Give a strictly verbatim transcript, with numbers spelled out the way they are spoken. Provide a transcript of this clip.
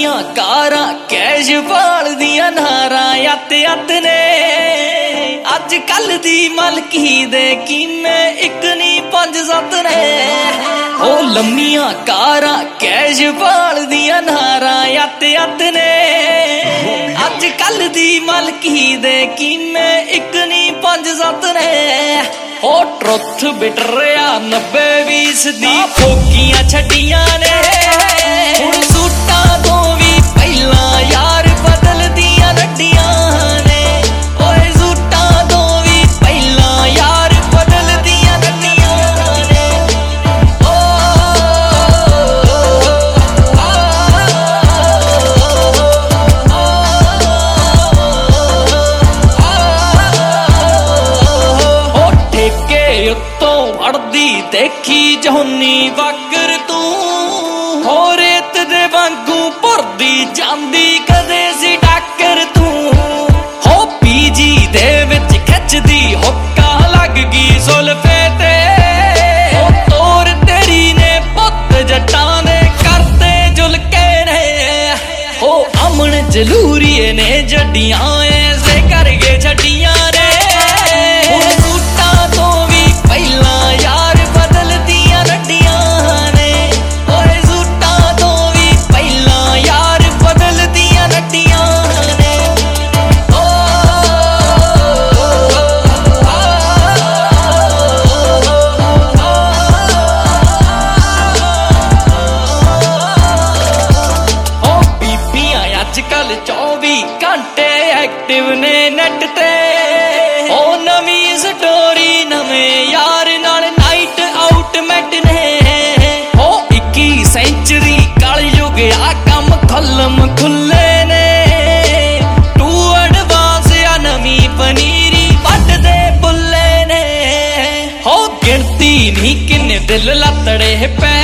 लम्मियां कारां cash भालदियां नारां अत अत ने अज कल दी मलकी दे कीमे एक नी पंज सत्त ने ओ लम्मियां कारां कैश भालदियां नारां अत अत ने अज कल दी मलकी दे कीमे एक नी पंज सत्त ने ओ ट्रुथ बिटरिया नब्बे बीस दी फोकियां छड्डियां ने हुण सूटां तो भी पहला यार बदलदियां लड्डियां ने ओए सूटां तो भी पहला यार बदलदियां लड्डियां ने ओ ओ ठेके उत्तों अड़दी देखी जहोनी वागर तू हो रेत दे वांगू भरदी जांदी कदे सी डाकर तू हो पीजी दे विच खिचदी हुक्का लग गई सुल्फे ते हो तोर तेरी ने पुत जट्टां दे करते जुलके ने हो अमन जलूरीए ने जड्डियां ऐसे करके छड्डियां ने अजकल चौबी घंटे एक्टिव ने नेट ते ओ नवी स्टोरी नवें यार नाल नाइट आउट मैट ने ओ इक्की सेंचुरी कल युग आ कम खलम खुले ने टू एडवांस आ नवी पनीरी वट दे बुल्ले ने हो गिनती नहीं किन्ने दिल लतड़े पे